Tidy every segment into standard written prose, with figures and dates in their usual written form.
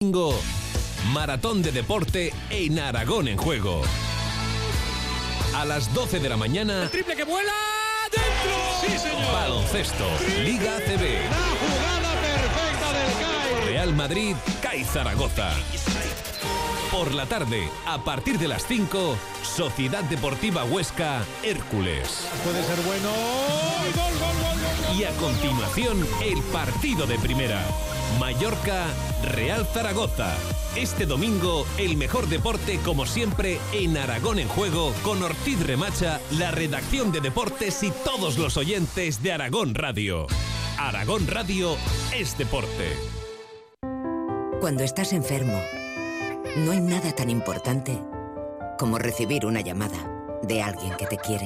domingo, maratón de deporte en Aragón en Juego. A las 12 de la mañana, el triple que vuela dentro. Sí, señor. Baloncesto, Liga ACB. La jugada perfecta del CAI. Real Madrid, CAI Zaragoza. Por la tarde, a partir de las 5, Sociedad Deportiva Huesca, Hércules. Puede ser bueno. Gol, gol, gol, gol. Y a continuación, el partido de primera. Mallorca, Real Zaragoza. Este domingo, el mejor deporte, como siempre, en Aragón en Juego, con Ortiz Remacha, la redacción de deportes y todos los oyentes de Aragón Radio. Aragón Radio es deporte. Cuando estás enfermo, no hay nada tan importante como recibir una llamada de alguien que te quiere.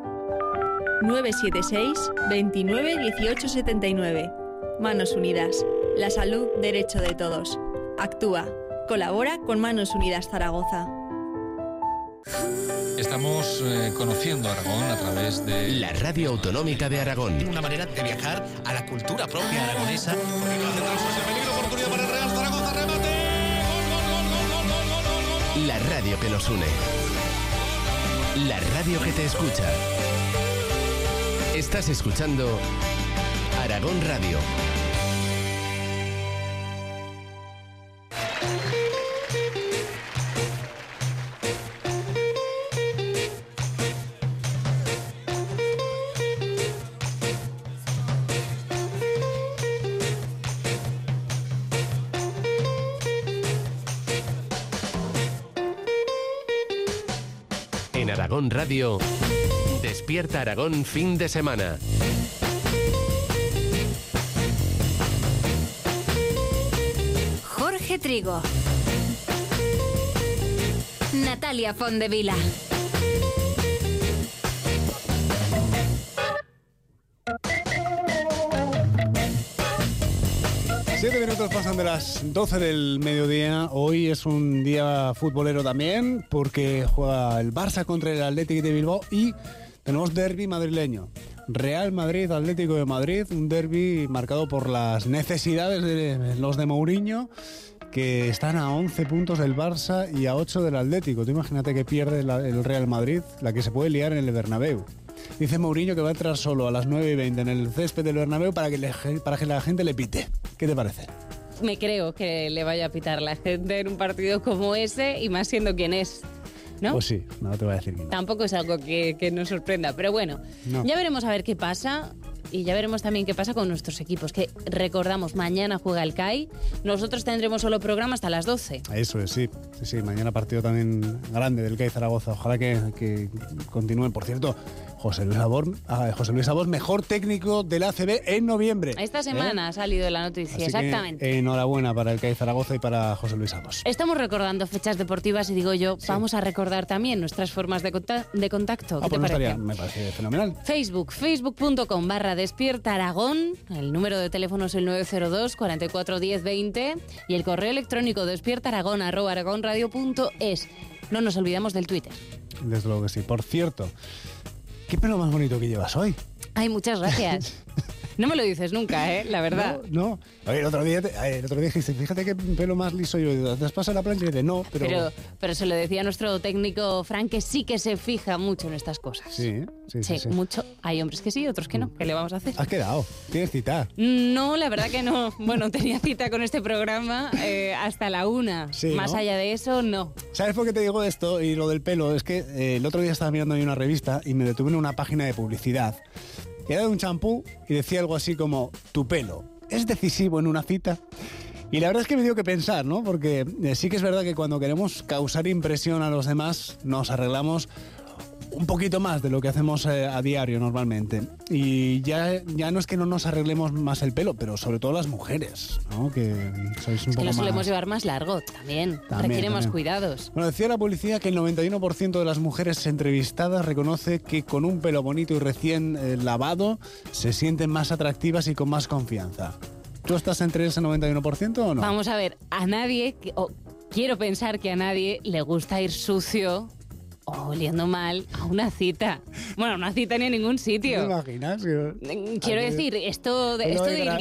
976 29 18 79. Manos Unidas. La salud, derecho de todos. Actúa. Colabora con Manos Unidas Zaragoza. Estamos conociendo Aragón a través de la Radio Autonómica de Aragón. Una manera de viajar a la cultura propia aragonesa. Oportunidad para el Real Zaragoza, remate. La radio que nos une. La radio que te escucha. Estás escuchando Aragón Radio. En Aragón Radio, Despierta Aragón fin de semana. Jorge Trigo. Natalia Fondevila. Siete minutos pasan de las 12 del mediodía. Hoy es un día futbolero también, porque juega el Barça contra el Athletic de Bilbao y tenemos derbi madrileño. Real Madrid, Atlético de Madrid, un derbi marcado por las necesidades de los de Mourinho, que están a 11 puntos del Barça y a 8 del Atlético. Tú imagínate que pierde el Real Madrid, la que se puede liar en el Bernabéu. Dice Mourinho que va a entrar solo a las 9:20 en el césped del Bernabéu para que la gente le pite. ¿Qué te parece? Me creo que le vaya a pitar la gente en un partido como ese, y más siendo quien es, ¿no? Pues sí, no te voy a decir que no. Tampoco es algo que nos sorprenda, pero bueno, no. Ya veremos a ver qué pasa. Y ya veremos también qué pasa con nuestros equipos, que recordamos, mañana juega el CAI. Nosotros tendremos solo programa hasta las 12. Eso es, sí. Mañana partido también grande del CAI Zaragoza. Ojalá que continúen. Por cierto, José Luis Abos, mejor técnico del ACB en noviembre. Esta semana ha salido la noticia, así exactamente. Enhorabuena para el CAI Zaragoza y para José Luis Abos. Estamos recordando fechas deportivas y digo yo, vamos a recordar también nuestras formas de contacto. ¿Qué te parece? Me parece fenomenal. Facebook.com/Despierta Aragón. El número de teléfono es el 902 44 10 20 y el correo electrónico despiertaaragón@aragonradio.es. No nos olvidamos del Twitter. Desde luego que sí. Por cierto, ¿qué pelo más bonito que llevas hoy? Ay, muchas gracias. No me lo dices nunca, la verdad. No. Oye, el otro día dijiste, fíjate qué pelo más liso yo. ¿Te has pasado la plancha? Y dices, no, pero se lo decía nuestro técnico Frank, que sí que se fija mucho en estas cosas. Sí, mucho. Hay hombres que sí, otros que no. ¿Qué le vamos a hacer? ¿Has quedado? ¿Tienes cita? No, la verdad que no. Bueno, tenía cita con este programa hasta la 1. Sí, más allá de eso, no. ¿Sabes por qué te digo esto y lo del pelo? Es que el otro día estaba mirando ahí una revista y me detuve en una página de publicidad. Era de un champú y decía algo así como: tu pelo, ¿es decisivo en una cita? Y la verdad es que me dio que pensar, ¿no? Porque sí que es verdad que cuando queremos causar impresión a los demás nos arreglamos un poquito más de lo que hacemos a diario normalmente. Y ya no es que no nos arreglemos más el pelo, pero sobre todo las mujeres, ¿no? Que sois un poco lo más... solemos llevar más largo, también requiere más cuidados. Bueno, decía la policía que el 91% de las mujeres entrevistadas reconoce que con un pelo bonito y recién lavado se sienten más atractivas y con más confianza. ¿Tú estás entre ese 91% o no? Vamos a ver, a nadie, quiero pensar que a nadie le gusta ir sucio oliendo mal a una cita. Bueno, una cita ni en ningún sitio. ¿Te imaginas? Quiero decir, esto de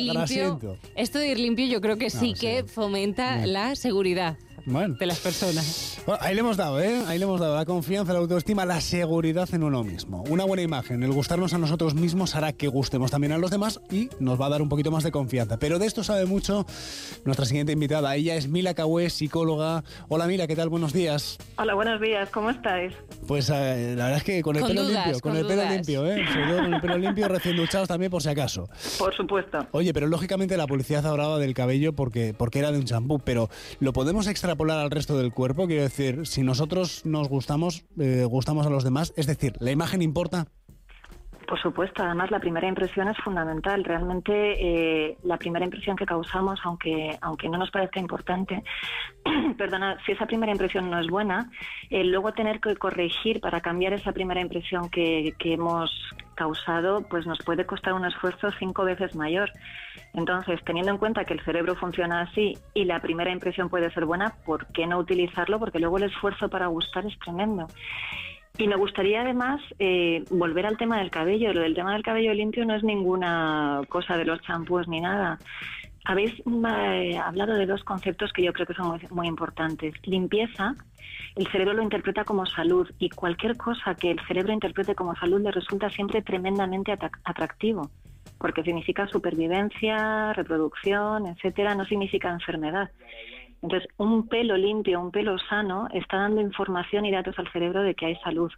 ir limpio yo creo que sí que fomenta la seguridad. Bueno. De las personas. Bueno, ahí le hemos dado, ¿eh? Ahí le hemos dado la confianza, la autoestima, la seguridad en uno mismo. Una buena imagen, el gustarnos a nosotros mismos hará que gustemos también a los demás y nos va a dar un poquito más de confianza. Pero de esto sabe mucho nuestra siguiente invitada. Ella es Mila Cahué, psicóloga. Hola Mila, ¿qué tal? Buenos días. Hola, buenos días. ¿Cómo estáis? Pues la verdad es que con el pelo limpio, con el pelo limpio, ¿eh? Sobre todo con el pelo limpio, recién duchados también por si acaso. Por supuesto. Oye, pero lógicamente la publicidad hablaba del cabello porque era de un champú, pero ¿lo podemos extrapolar al resto del cuerpo? Quiero decir, si nosotros nos gustamos a los demás, es decir, ¿la imagen importa? Por supuesto, además la primera impresión es fundamental. Realmente la primera impresión que causamos, aunque no nos parezca importante, perdona, si esa primera impresión no es buena, luego tener que corregir para cambiar esa primera impresión que hemos causado, pues nos puede costar un esfuerzo 5 veces mayor. Entonces, teniendo en cuenta que el cerebro funciona así y la primera impresión puede ser buena, ¿por qué no utilizarlo? Porque luego el esfuerzo para gustar es tremendo. Y me gustaría además volver al tema del cabello. Lo del tema del cabello limpio no es ninguna cosa de los champús ni nada. Habéis hablado de 2 conceptos que yo creo que son muy, muy importantes. Limpieza, el cerebro lo interpreta como salud y cualquier cosa que el cerebro interprete como salud le resulta siempre tremendamente atractivo, porque significa supervivencia, reproducción, etcétera, no significa enfermedad. Entonces, un pelo limpio, un pelo sano, está dando información y datos al cerebro de que hay salud.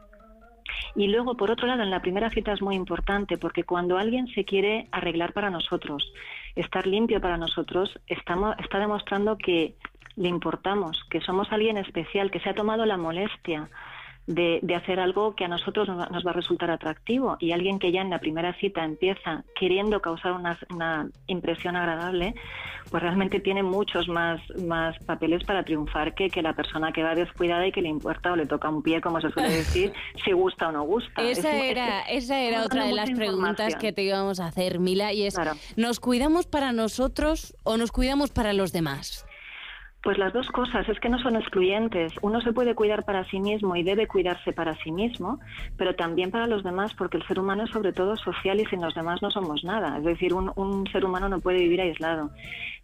Y luego, por otro lado, en la primera cita es muy importante, porque cuando alguien se quiere arreglar para nosotros, estar limpio para nosotros, está demostrando que le importamos, que somos alguien especial, que se ha tomado la molestia de hacer algo que a nosotros nos va a resultar atractivo. Y alguien que ya en la primera cita empieza queriendo causar una impresión agradable, pues realmente tiene muchos más papeles para triunfar que la persona que va descuidada y que le importa o le toca un pie, como se suele decir, si gusta o no gusta. Esa era otra de las preguntas que te íbamos a hacer, Mila, y es, claro, ¿nos cuidamos para nosotros o nos cuidamos para los demás? Pues las 2 cosas, es que no son excluyentes. Uno se puede cuidar para sí mismo y debe cuidarse para sí mismo, pero también para los demás, porque el ser humano es sobre todo social y sin los demás no somos nada. Es decir, un ser humano no puede vivir aislado.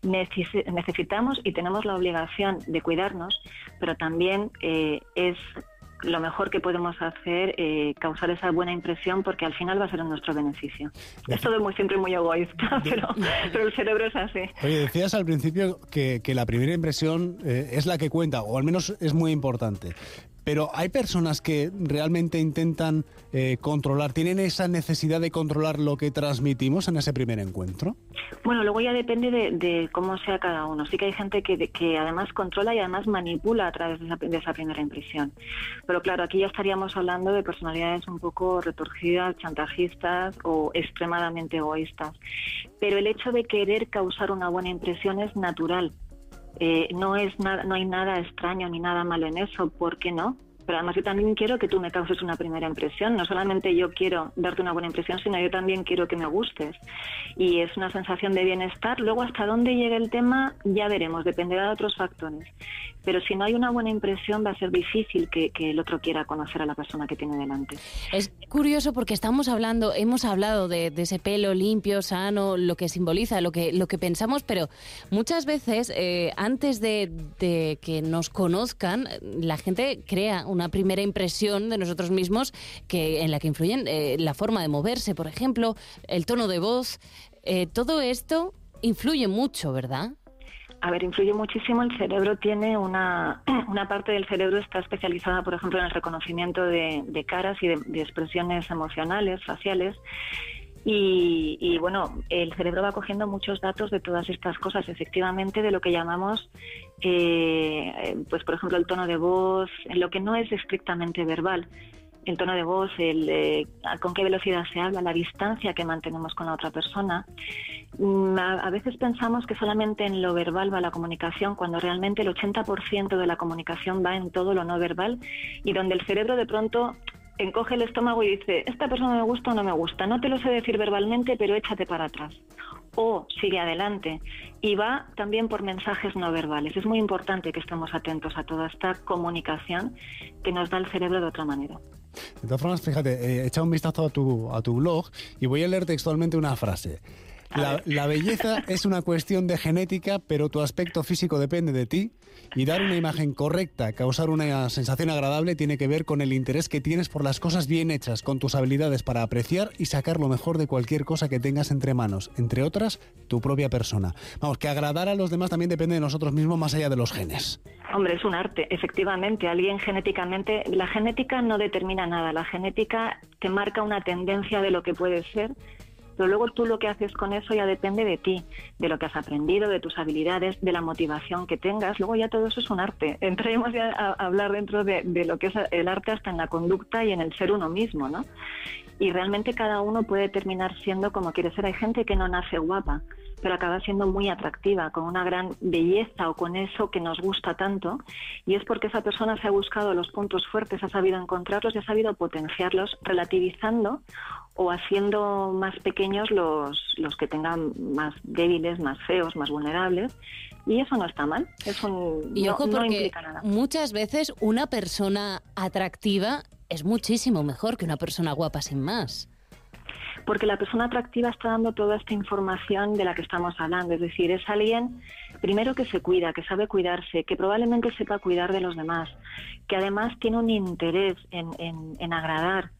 Necesitamos y tenemos la obligación de cuidarnos, pero también es lo mejor que podemos hacer, causar esa buena impresión, porque al final va a ser en nuestro beneficio. Es todo muy simple y muy egoísta, pero el cerebro es así. Oye, decías al principio que la primera impresión es la que cuenta, o al menos es muy importante. Pero hay personas que realmente intentan controlar, ¿tienen esa necesidad de controlar lo que transmitimos en ese primer encuentro? Bueno, luego ya depende de cómo sea cada uno. Sí que hay gente que además controla y además manipula a través de esa primera impresión. Pero claro, aquí ya estaríamos hablando de personalidades un poco retorcidas, chantajistas o extremadamente egoístas. Pero el hecho de querer causar una buena impresión es natural. No hay nada extraño ni nada malo en eso, ¿por qué no? Pero además yo también quiero que tú me causes una primera impresión. No solamente yo quiero darte una buena impresión, sino yo también quiero que me gustes. Y es una sensación de bienestar. Luego, hasta dónde llegue el tema, ya veremos, dependerá de otros factores. Pero si no hay una buena impresión, va a ser difícil que el otro quiera conocer a la persona que tiene delante. Es curioso porque hemos hablado de ese pelo limpio, sano, lo que simboliza, lo que pensamos, pero muchas veces, antes de que nos conozcan, la gente crea una primera impresión de nosotros mismos en la que influyen la forma de moverse, por ejemplo, el tono de voz. Todo esto influye mucho, ¿verdad? A ver, influye muchísimo. El cerebro tiene una parte del cerebro está especializada, por ejemplo, en el reconocimiento de caras y de expresiones emocionales, faciales. Y bueno, el cerebro va cogiendo muchos datos de todas estas cosas, efectivamente, de lo que llamamos, pues por ejemplo, el tono de voz, lo que no es estrictamente verbal. El tono de voz, con qué velocidad se habla, la distancia que mantenemos con la otra persona. A veces pensamos que solamente en lo verbal va la comunicación, cuando realmente el 80% de la comunicación va en todo lo no verbal, y donde el cerebro de pronto encoge el estómago y dice, esta persona me gusta o no me gusta, no te lo sé decir verbalmente, pero échate para atrás. o sigue adelante. Y va también por mensajes no verbales. Es muy importante que estemos atentos a toda esta comunicación que nos da el cerebro de otra manera. De todas formas, fíjate, he echado un vistazo a tu blog y voy a leer textualmente una frase. La belleza es una cuestión de genética, pero tu aspecto físico depende de ti, y dar una imagen correcta, causar una sensación agradable, tiene que ver con el interés que tienes por las cosas bien hechas, con tus habilidades para apreciar y sacar lo mejor de cualquier cosa que tengas entre manos, entre otras, tu propia persona. Vamos, que agradar a los demás también depende de nosotros mismos, más allá de los genes. Hombre, es un arte, efectivamente. Alguien genéticamente... La genética no determina nada, la genética te marca una tendencia de lo que puede ser, pero luego tú lo que haces con eso ya depende de ti, de lo que has aprendido, de tus habilidades, de la motivación que tengas. Luego ya todo eso es un arte. Entremos ya a hablar dentro de lo que es el arte hasta en la conducta y en el ser uno mismo, ¿no? Y realmente cada uno puede terminar siendo como quiere ser. Hay gente que no nace guapa, pero acaba siendo muy atractiva, con una gran belleza o con eso que nos gusta tanto, y es porque esa persona se ha buscado los puntos fuertes, ha sabido encontrarlos y ha sabido potenciarlos, relativizando o haciendo más pequeños los que tengan más débiles, más feos, más vulnerables, y eso no está mal, y ojo, no porque implica nada. Muchas veces una persona atractiva es muchísimo mejor que una persona guapa sin más. Porque la persona atractiva está dando toda esta información de la que estamos hablando. Es decir, es alguien, primero, que se cuida, que sabe cuidarse, que probablemente sepa cuidar de los demás, que además tiene un interés en agradar,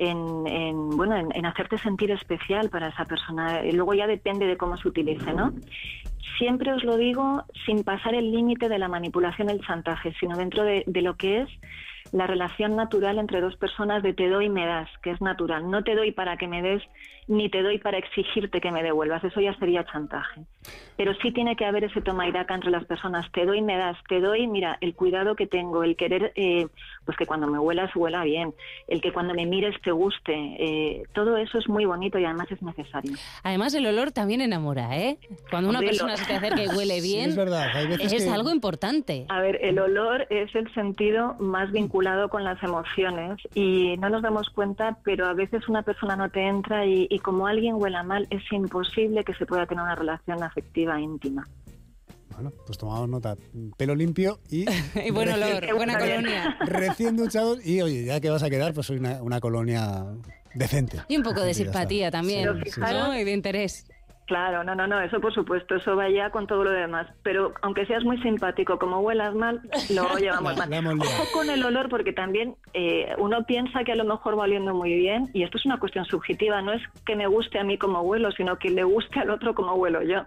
en hacerte sentir especial para esa persona. Y luego ya depende de cómo se utilice, ¿no? Siempre os lo digo sin pasar el límite de la manipulación y el chantaje, sino dentro de lo que es la relación natural entre dos personas de te doy y me das, que es natural. No te doy para que me des, ni te doy para exigirte que me devuelvas. Eso ya sería chantaje. Pero sí tiene que haber ese toma y daca entre las personas. Te doy y me das. Te doy, mira, el cuidado que tengo, el querer, pues que cuando me huelas, huela bien. El que cuando me mires te guste. Todo eso es muy bonito y además es necesario. Además, el olor también enamora, ¿eh? Cuando una persona se te acerca y huele bien, sí, es verdad. Hay veces es que... algo importante. A ver, el olor es el sentido más vinculado con las emociones y no nos damos cuenta, pero a veces una persona no te entra y como alguien huela mal, es imposible que se pueda tener una relación afectiva íntima. Bueno, pues tomamos nota. Pelo limpio y... y buen olor, buena colonia. Recién duchados y, oye, ya que vas a quedar, pues soy una colonia decente. Y un poco de simpatía también, sí, ¿no? Y de interés. Claro, no, eso por supuesto, eso va ya con todo lo demás. Pero aunque seas muy simpático, como huelas mal, lo llevamos mal. Ojo con el olor, porque también uno piensa que a lo mejor va oliendo muy bien, y esto es una cuestión subjetiva, no es que me guste a mí como huelo, sino que le guste al otro como huelo yo.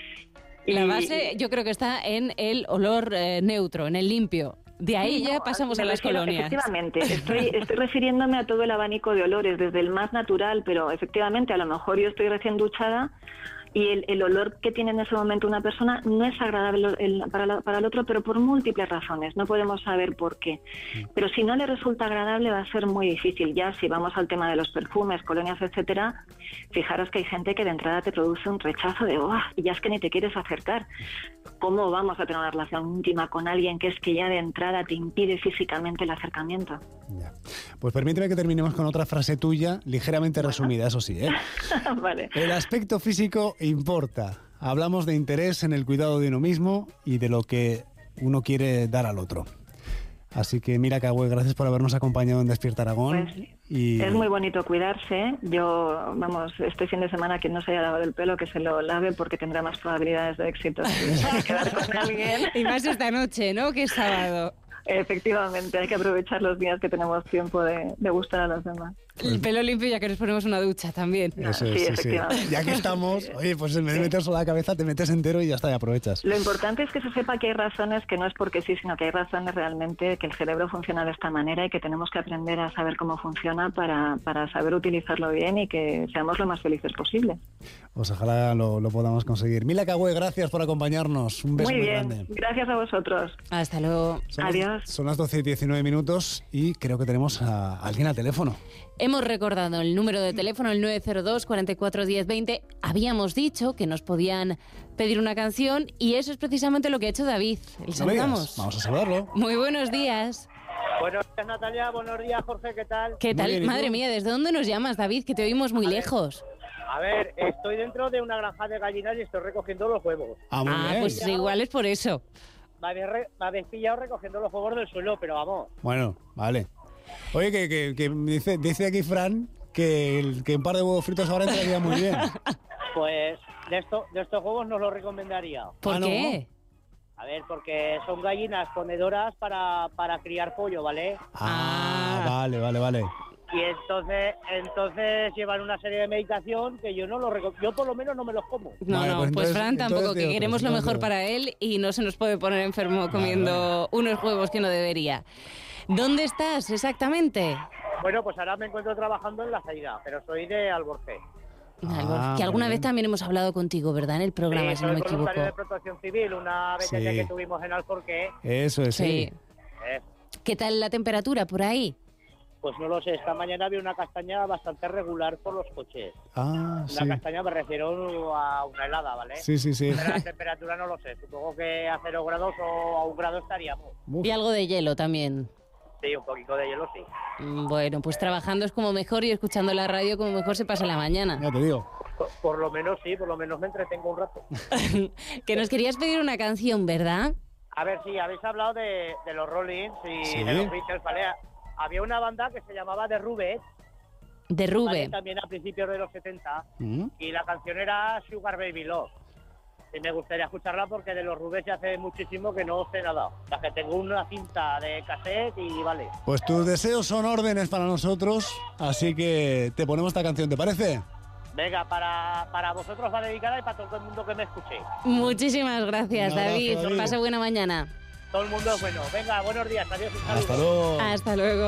La base yo creo que está en el olor neutro, en el limpio. De ahí ya pasamos a las colonias. Efectivamente, estoy refiriéndome a todo el abanico de olores, desde el más natural, pero efectivamente a lo mejor yo estoy recién duchada y el olor que tiene en ese momento una persona no es agradable para el otro, pero por múltiples razones, no podemos saber por qué. Pero si no le resulta agradable va a ser muy difícil. Ya si vamos al tema de los perfumes, colonias, etcétera, fijaros que hay gente que de entrada te produce un rechazo de y ya es que ni te quieres acercar. ¿Cómo vamos a tener una relación íntima con alguien que es que ya de entrada te impide físicamente el acercamiento? Ya. Pues permíteme que terminemos con otra frase tuya, ligeramente resumida, eso sí, ¿eh? Vale. El aspecto físico importa. Hablamos de interés en el cuidado de uno mismo y de lo que uno quiere dar al otro. Así que Mira Cagüe, gracias por habernos acompañado en Despierta Aragón. Pues, es muy bonito cuidarse. Yo, este fin de semana, quien no se haya lavado el pelo, que se lo lave porque tendrá más probabilidades de éxito si quedar con alguien. Y más esta noche, ¿no? Que es sábado. Efectivamente, hay que aprovechar los días que tenemos tiempo de gustar a los demás. El pelo limpio, ya que nos ponemos una ducha también. Eso es, sí, efectivamente. Ya que estamos, oye, pues en vez de meter solo la cabeza, te metes entero y ya está, y aprovechas. Lo importante es que se sepa que hay razones, que no es porque sí, sino que hay razones realmente, que el cerebro funciona de esta manera y que tenemos que aprender a saber cómo funciona para saber utilizarlo bien y que seamos lo más felices posible. Pues ojalá lo podamos conseguir. Mila Cagüe, gracias por acompañarnos. Un beso muy grande. Gracias a vosotros. Hasta luego. Adiós. Son las 12:19 y creo que tenemos a alguien al teléfono. Hemos recordado el número de teléfono, el 902 44 10 20. Habíamos dicho que nos podían pedir una canción y eso es precisamente lo que ha hecho David. ¿Le saludamos? Vamos a saludarlo. Muy buenos días. Buenos días, Natalia. Buenos días, Jorge. ¿Qué tal? ¿Qué tal? Madre mía, ¿desde dónde nos llamas, David? Que te oímos muy lejos. A ver, estoy dentro de una granja de gallinas y estoy recogiendo los huevos. Muy bien. Pues igual es por eso. Me habéis pillado recogiendo los huevos del suelo, pero vamos. Bueno, vale. Oye, que dice aquí Fran que un par de huevos fritos ahora entraría muy bien. Pues de estos huevos no los recomendaría. ¿Por qué? A ver, porque son gallinas ponedoras para criar pollo, ¿vale? Vale. Y entonces llevan una serie de medicación que yo por lo menos no me los como. No, pues Fran tampoco, que queremos lo mejor para él y no se nos puede poner enfermo comiendo unos huevos que no debería. ¿Dónde estás exactamente? Bueno, pues ahora me encuentro trabajando en La Zaida, pero soy de Alborcé. Que alguna vez también hemos hablado contigo, ¿verdad? En el programa, sí, si no me equivoco. Soy voluntario de Protección Civil, una vez que tuvimos en Alforqué. Eso es, sí. ¿Qué tal la temperatura por ahí? Pues no lo sé, esta mañana había una castaña bastante regular por los coches. Una castaña me refiero a una helada, ¿vale? Sí. Pero la temperatura no lo sé, supongo que a 0 grados o a 1 grado estaríamos. Y algo de hielo también. Sí, un poquito de hielo, sí. Bueno, pues trabajando es como mejor y escuchando la radio como mejor se pasa la mañana. Ya te digo. Por lo menos sí, por lo menos me entretengo un rato. Que nos querías pedir una canción, ¿verdad? A ver, sí, habéis hablado de los Rollins y de los Beatles, ¿vale? Había una banda que se llamaba The Rubes. The Rube. ¿Vale? También a principios de los 70. Y la canción era Sugar Baby Love. Y me gustaría escucharla porque de los Rubes ya hace muchísimo que no sé nada. O sea, que tengo una cinta de cassette y vale. Pues tus deseos son órdenes para nosotros, así que te ponemos esta canción, ¿te parece? Venga, para vosotros va dedicada y para todo el mundo que me escuche. Muchísimas gracias, David. Pasa buena mañana. Todo el mundo es bueno. Venga, buenos días. Adiós. Hasta luego. Hasta luego.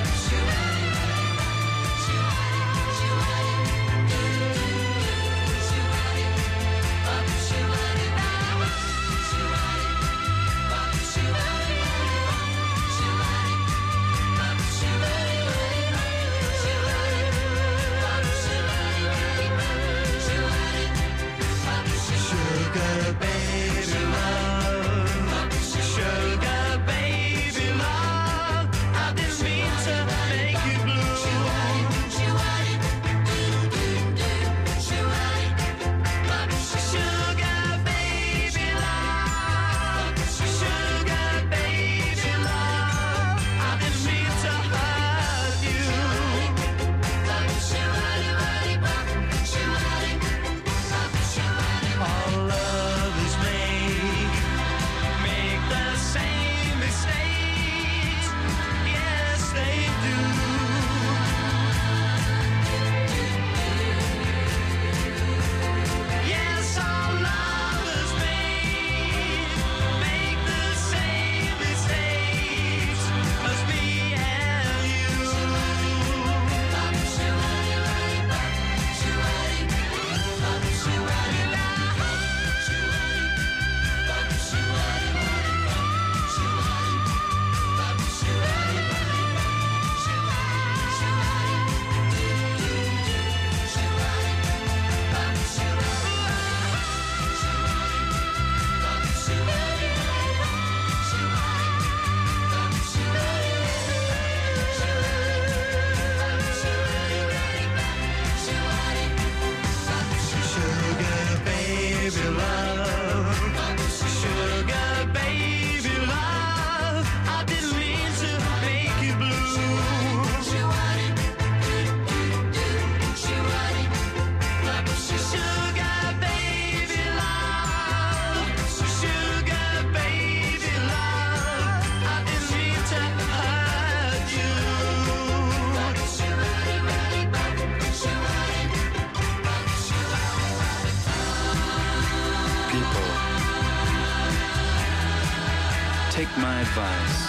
Take my advice.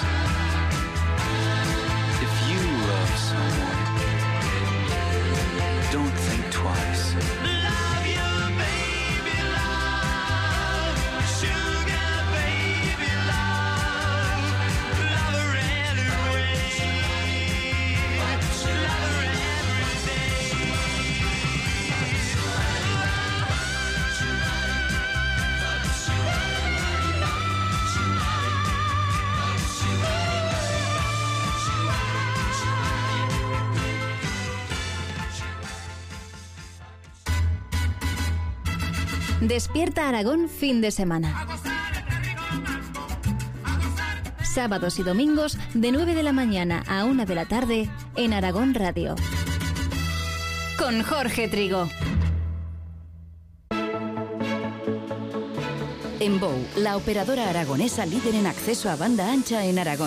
If you love someone, don't think twice. Love you, baby, love. Sugar, baby, love. Love her anyway. Love her every day. Despierta Aragón fin de semana. Sábados y domingos de 9 de la mañana a 1 de la tarde en Aragón Radio. Con Jorge Trigo. Embou, la operadora aragonesa líder en acceso a banda ancha en Aragón.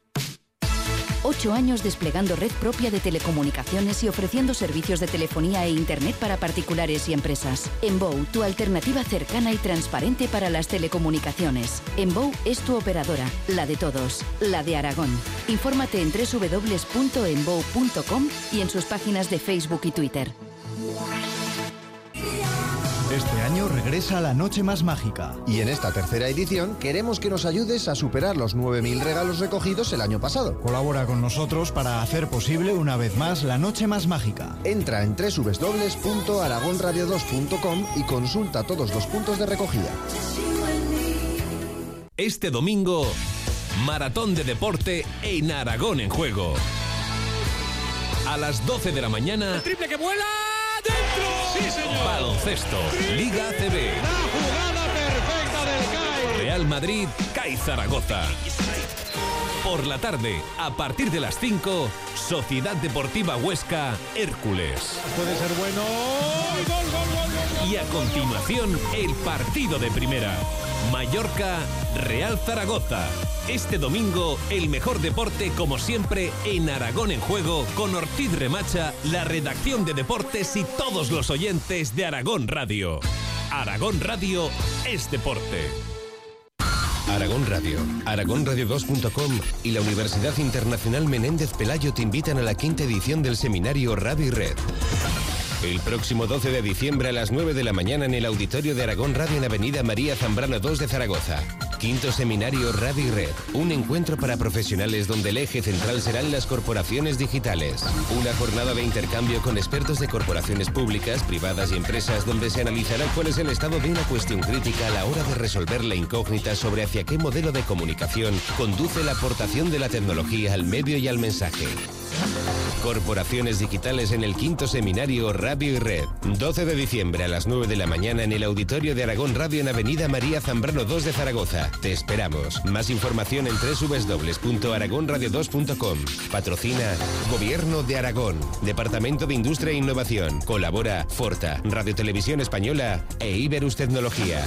8 años desplegando red propia de telecomunicaciones y ofreciendo servicios de telefonía e internet para particulares y empresas. Embou, tu alternativa cercana y transparente para las telecomunicaciones. Embou es tu operadora, la de todos, la de Aragón. Infórmate en www.embou.com y en sus páginas de Facebook y Twitter. Este año regresa la Noche Más Mágica. Y en esta tercera edición queremos que nos ayudes a superar los 9.000 regalos recogidos el año pasado. Colabora con nosotros para hacer posible una vez más la Noche Más Mágica. Entra en www.aragonradio2.com y consulta todos los puntos de recogida. Este domingo, maratón de deporte en Aragón en Juego. A las 12 de la mañana... ¡El triple que vuela! ¡Dentro! ¡Sí, señor! Baloncesto, Liga ACB. ¡La jugada perfecta del CAI! Real Madrid, CAI Zaragoza. Por la tarde, a partir de las 5, Sociedad Deportiva Huesca, Hércules. Puede ser bueno. ¡Gol, gol, gol, gol! Y a continuación, el partido de primera. Mallorca, Real Zaragoza. Este domingo, el mejor deporte, como siempre, en Aragón en Juego, con Ortiz Remacha, la redacción de deportes y todos los oyentes de Aragón Radio. Aragón Radio es deporte. Aragón Radio, aragonradio2.com y la Universidad Internacional Menéndez Pelayo te invitan a la 5ª edición del seminario Radio y Red. El próximo 12 de diciembre a las 9 de la mañana en el auditorio de Aragón Radio en Avenida María Zambrano 2 de Zaragoza. 5º Seminario Radio y Red, un encuentro para profesionales donde el eje central serán las corporaciones digitales. Una jornada de intercambio con expertos de corporaciones públicas, privadas y empresas donde se analizará cuál es el estado de una cuestión crítica a la hora de resolver la incógnita sobre hacia qué modelo de comunicación conduce la aportación de la tecnología al medio y al mensaje. Corporaciones digitales en el 5º Seminario Radio y Red. 12 de diciembre a las 9 de la mañana en el auditorio de Aragón Radio en Avenida María Zambrano 2 de Zaragoza. Te esperamos. Más información en www.aragonradio2.com. Patrocina Gobierno de Aragón. Departamento de Industria e Innovación. Colabora Forta, Radio Televisión Española e Iberus Tecnología.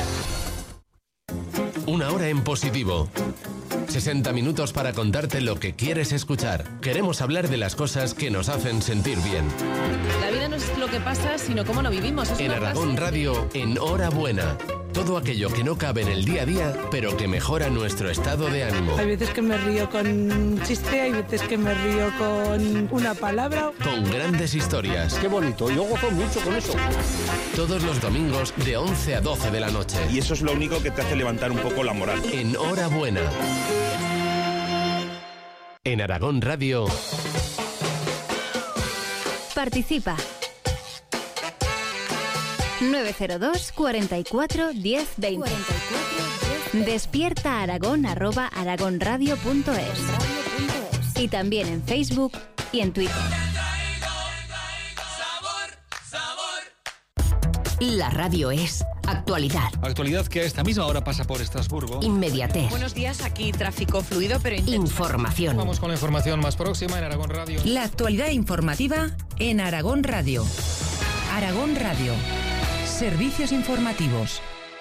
Una hora en positivo. 60 minutos para contarte lo que quieres escuchar. Queremos hablar de las cosas que nos hacen sentir bien. La vida no es lo que pasa, sino cómo lo vivimos. Es En una Aragón frase. Radio, en Hora Buena. Todo aquello que no cabe en el día a día, pero que mejora nuestro estado de ánimo. Hay veces que me río con un chiste, hay veces que me río con una palabra. Con grandes historias. Qué bonito, yo gozo mucho con eso. Todos los domingos de 11 a 12 de la noche. Y eso es lo único que te hace levantar un poco la moral. En Hora Buena. En Aragón Radio. Participa. 902 44 10 20. Despierta Aragón @aragonradio.es. Y también en Facebook y en Twitter. La radio es actualidad, Actualidad que a esta misma hora pasa por Estrasburgo. inmediatez, Buenos días, aquí tráfico fluido, pero intenso. información. Vamos con la información más próxima en Aragón Radio. La actualidad informativa en Aragón Radio. Aragón Radio. Servicios informativos.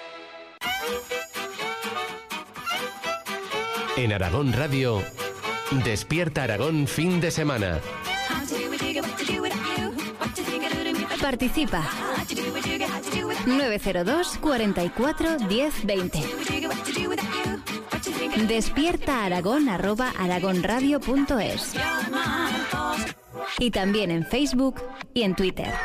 En Aragón Radio. Despierta Aragón fin de semana. Participa. 902 44 10 20. Despierta Aragón @aragonradio.es. Y también en Facebook y en Twitter.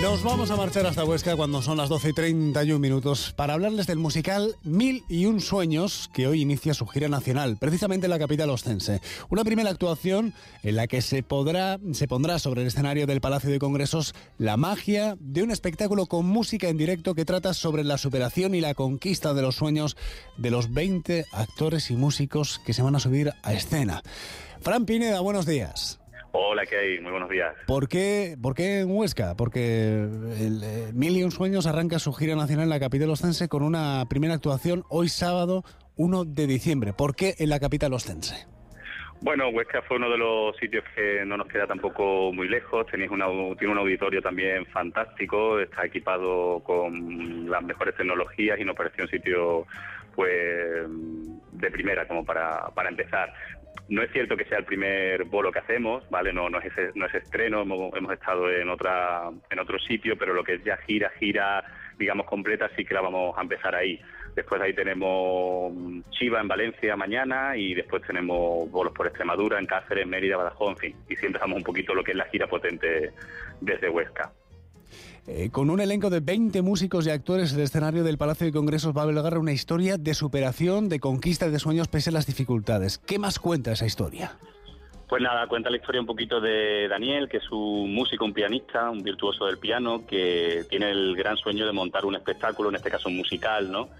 Nos vamos a marchar hasta Huesca cuando son las 12:31 para hablarles del musical 1001 Sueños, que hoy inicia su gira nacional, precisamente en la capital oscense. Una primera actuación en la que se pondrá sobre el escenario del Palacio de Congresos la magia de un espectáculo con música en directo que trata sobre la superación y la conquista de los sueños de los 20 actores y músicos que se van a subir a escena. Fran Pineda, buenos días. Hola, ¿qué hay? Muy buenos días. ¿Por qué en Huesca? Porque el 1001 Sueños arranca su gira nacional en la capital oscense con una primera actuación hoy sábado 1 de diciembre. ¿Por qué en la capital oscense? Bueno, Huesca fue uno de los sitios que no nos queda tampoco muy lejos. Tiene un auditorio también fantástico, está equipado con las mejores tecnologías y nos pareció un sitio pues de primera como para empezar. No es cierto que sea el primer bolo que hacemos, ¿vale? No es estreno, hemos estado en otro sitio, pero lo que es ya gira, digamos, completa, sí que la vamos a empezar ahí. Después de ahí tenemos Chiva en Valencia mañana y después tenemos bolos por Extremadura, en Cáceres, Mérida, Badajoz, en fin. Y sí empezamos un poquito lo que es la gira potente desde Huesca. Con un elenco de 20 músicos y actores, el escenario del Palacio de Congresos va a albergar una historia de superación, de conquista y de sueños pese a las dificultades. ¿Qué más cuenta esa historia? Pues nada, cuenta la historia un poquito de Daniel, que es un músico, un pianista, un virtuoso del piano, que tiene el gran sueño de montar un espectáculo, en este caso un musical, ¿no?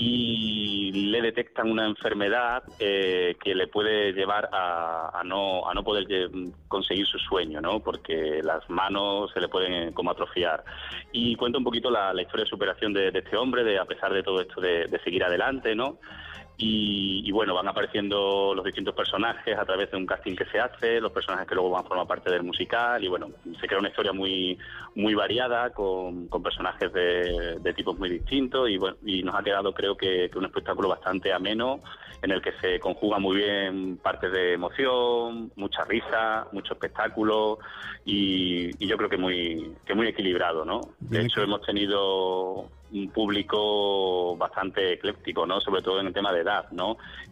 Y le detectan una enfermedad que le puede llevar a no poder conseguir su sueño, ¿no? Porque las manos se le pueden como atrofiar. Y cuenta un poquito la historia de superación de este hombre, a pesar de todo esto de seguir adelante, ¿no? Y bueno, van apareciendo los distintos personajes a través de un casting que se hace, los personajes que luego van a formar parte del musical y bueno, se crea una historia muy variada con personajes de tipos muy distintos y bueno, y nos ha quedado creo que un espectáculo bastante ameno en el que se conjuga muy bien partes de emoción, mucha risa, mucho espectáculo y yo creo que muy equilibrado, ¿no? De hecho hemos tenido un público bastante ecléctico, ¿no? Sobre todo en el tema de edad, ¿no?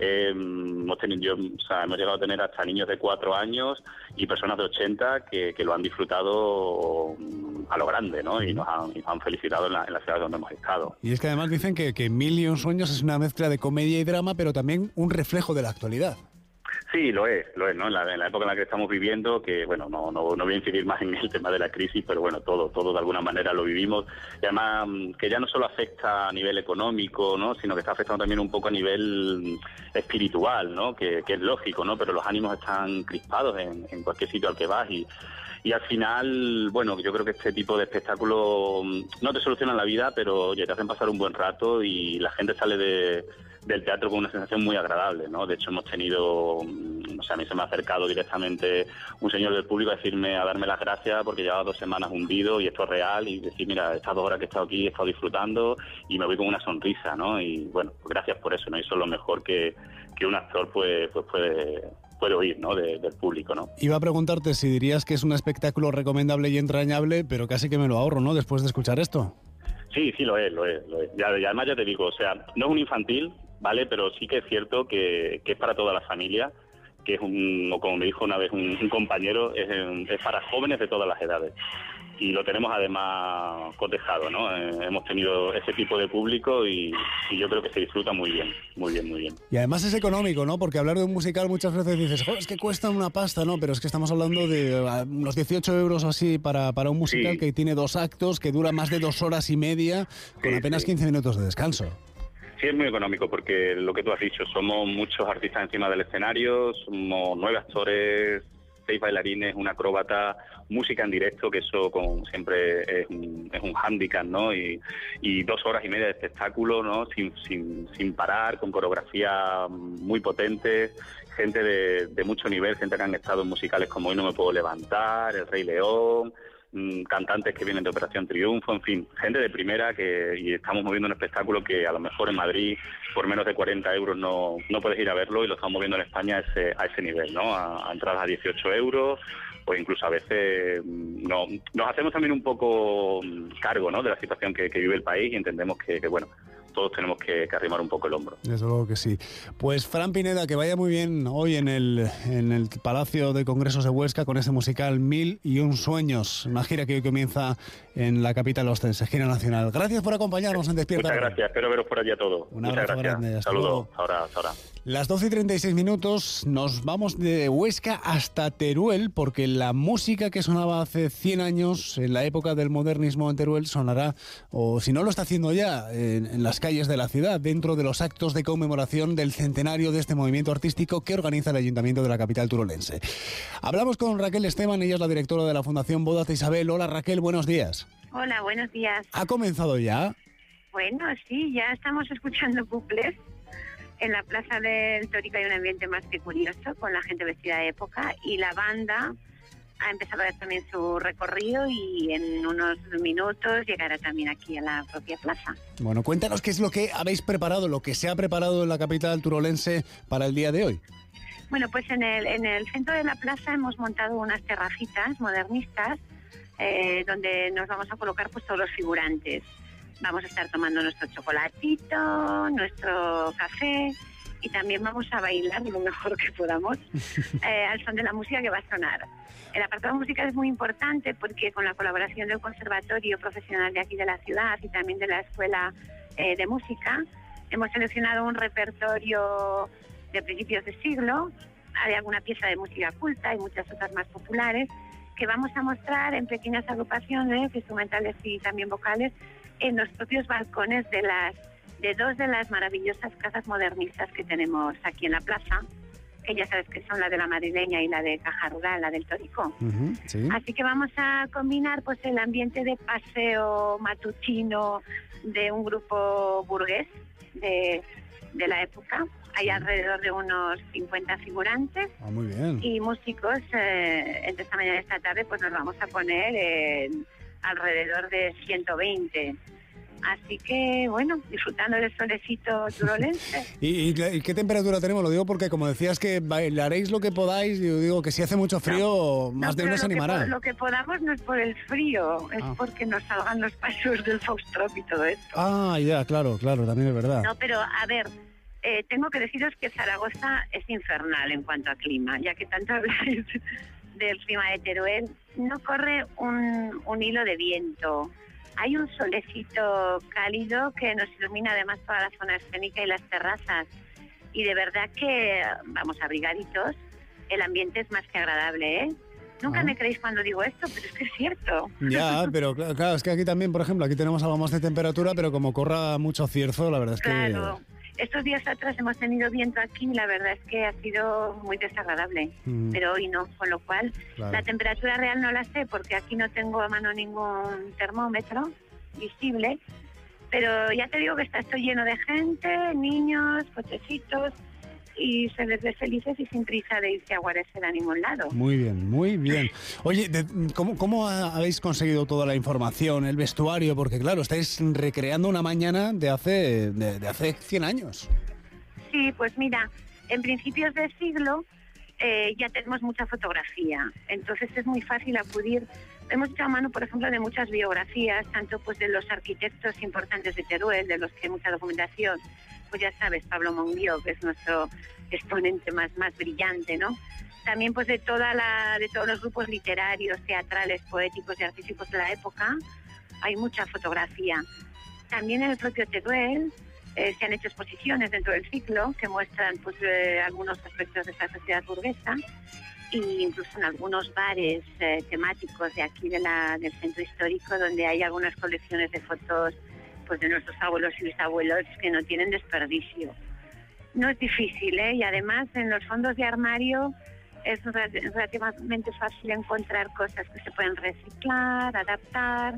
Hemos llegado a tener hasta niños de 4 años y personas de 80 que lo han disfrutado a lo grande, ¿no? Y nos han felicitado en la ciudad donde hemos estado. Y es que además dicen que 1001 Sueños es una mezcla de comedia y drama, pero también un reflejo de la actualidad. Sí, lo es, ¿no? En la época en la que estamos viviendo, que bueno, no voy a incidir más en el tema de la crisis, pero bueno, todo de alguna manera lo vivimos. Y además, que ya no solo afecta a nivel económico, ¿no? Sino que está afectando también un poco a nivel espiritual, ¿no? Que es lógico, ¿no? Pero los ánimos están crispados en cualquier sitio al que vas y al final, bueno, yo creo que este tipo de espectáculos no te solucionan la vida, pero oye, te hacen pasar un buen rato y la gente sale del teatro con una sensación muy agradable, ¿no? De hecho, hemos tenido, a mí se me ha acercado directamente un señor del público a darme las gracias porque llevaba 2 semanas hundido y esto es real y decir, mira, estas 2 horas que he estado aquí he estado disfrutando y me voy con una sonrisa, ¿no? Y bueno, pues gracias por eso, ¿no? Y eso es lo mejor que un actor pues puede oír, ¿no? Del público, ¿no? Iba a preguntarte si dirías que es un espectáculo recomendable y entrañable, pero casi que me lo ahorro, ¿no? Después de escuchar esto. Sí, lo es. Y además ya te digo, o sea, no es un infantil, ¿vale? Pero sí que es cierto que es para toda la familia, que es o como me dijo una vez un compañero, es para jóvenes de todas las edades. Y lo tenemos además cotejado, ¿no? Hemos tenido ese tipo de público y yo creo que se disfruta muy bien. Y además es económico, ¿no? Porque hablar de un musical muchas veces dices, es que cuesta una pasta, ¿no? Pero es que estamos hablando de unos 18 euros o así para un musical sí. Que tiene 2 actos, que dura más de 2 horas y media, con apenas 15 minutos de descanso. Sí, es muy económico porque lo que tú has dicho, somos muchos artistas encima del escenario, somos 9 actores, 6 bailarines, un acróbata, música en directo, que eso siempre es un hándicap, ¿no? Y 2 horas y media de espectáculo, ¿no? Sin parar, con coreografía muy potente, gente de mucho nivel, gente que han estado en musicales como Hoy no me puedo levantar, El Rey León, cantantes que vienen de Operación Triunfo, en fin, gente de primera y estamos moviendo un espectáculo que a lo mejor en Madrid por menos de 40 euros no puedes ir a verlo y lo estamos moviendo en España a ese nivel, ¿no? A entradas a 18 euros o incluso a veces nos hacemos también un poco cargo, ¿no? De la situación que vive el país y entendemos que bueno, todos tenemos que arrimar un poco el hombro. Desde luego que sí. Pues Fran Pineda, que vaya muy bien hoy en el Palacio de Congresos de Huesca con ese musical 1001 sueños, una gira que hoy comienza en la capital ostense, gira nacional. Gracias por acompañarnos en Despierta. Muchas gracias, espero veros por allí a todos. Un Muchas abrazo gracias. grande, hasta Saludos, luego. ahora. Las 12:36, nos vamos de Huesca hasta Teruel, porque la música que sonaba hace 100 años, en la época del modernismo en Teruel, sonará, o si no lo está haciendo ya, en las calles de la ciudad, dentro de los actos de conmemoración del centenario de este movimiento artístico que organiza el Ayuntamiento de la capital turolense. Hablamos con Raquel Esteban, ella es la directora de la Fundación Bodas de Isabel. Hola Raquel, buenos días. Hola, buenos días. ¿Ha comenzado ya? Bueno, sí, ya estamos escuchando bucles. En la Plaza del Tórico hay un ambiente más que curioso, con la gente vestida de época, y la banda ha empezado a dar también su recorrido y en unos minutos llegará también aquí a la propia plaza. Bueno, cuéntanos qué es lo que habéis preparado, lo que se ha preparado en la capital turolense para el día de hoy. Bueno, pues en el centro de la plaza hemos montado unas terracitas modernistas donde nos vamos a colocar pues todos los figurantes. Vamos a estar tomando nuestro chocolatito, nuestro café y también vamos a bailar lo mejor que podamos al son de la música que va a sonar. El apartado musical es muy importante porque con la colaboración del Conservatorio Profesional de aquí de la ciudad y también de la Escuela de Música, hemos seleccionado un repertorio de principios de siglo, hay alguna pieza de música culta y muchas otras más populares que vamos a mostrar en pequeñas agrupaciones instrumentales y también vocales en los propios balcones de dos de las maravillosas casas modernistas que tenemos aquí en la plaza, que ya sabes que son la de la Madrileña y la de Caja Rural, la del Tórico. Sí. Así que vamos a combinar pues el ambiente de paseo matutino de un grupo burgués de la época. Hay alrededor de unos 50 figurantes muy bien. Y músicos. Entre esta mañana y esta tarde pues nos vamos a poner alrededor de 120. Así que, bueno, disfrutando del solecito turolense. ¿Y qué temperatura tenemos? Lo digo porque, como decías, que bailaréis lo que podáis. Yo digo que si hace mucho frío, más de uno se animará. Lo que podamos no es por el frío, es porque nos salgan los pasos del Foxtrot y todo esto. Ah, ya, claro, también es verdad. No, pero a ver, tengo que deciros que Zaragoza es infernal en cuanto a clima, ya que tanto habláis del clima de Teruel, no corre un hilo de viento. Hay un solecito cálido que nos ilumina además toda la zona escénica y las terrazas. Y de verdad que, vamos, abrigaditos, el ambiente es más que agradable, ¿eh? Nunca me creéis cuando digo esto, pero es que es cierto. Ya, pero claro, es que aquí también, por ejemplo, aquí tenemos algo más de temperatura, pero como corra mucho cierzo, la verdad es que... Claro. Estos días atrás hemos tenido viento aquí y la verdad es que ha sido muy desagradable, pero hoy no, con lo cual la temperatura real no la sé porque aquí no tengo a mano ningún termómetro visible, pero ya te digo que está esto lleno de gente, niños, cochecitos y se les ve felices y sin prisa de irse a guarecer a ningún lado. Muy bien, muy bien. Oye, ¿cómo habéis conseguido toda la información, el vestuario? Porque claro, estáis recreando una mañana de hace 100 años. Sí, pues mira, en principios de siglo ya tenemos mucha fotografía, entonces es muy fácil acudir. Hemos echado mano, por ejemplo, de muchas biografías, tanto pues de los arquitectos importantes de Teruel, de los que hay mucha documentación. Pues ya sabes, Pablo Monguió, que es nuestro exponente más brillante, ¿no? También pues de todos los grupos literarios, teatrales, poéticos y artísticos de la época, hay mucha fotografía. También en el propio Teruel se han hecho exposiciones dentro del ciclo que muestran pues algunos aspectos de esta sociedad burguesa, e incluso en algunos bares temáticos de aquí del centro histórico, donde hay algunas colecciones de fotos pues de nuestros abuelos y bisabuelos que no tienen desperdicio. No es difícil, ¿eh? Y además en los fondos de armario es relativamente fácil encontrar cosas que se pueden reciclar, adaptar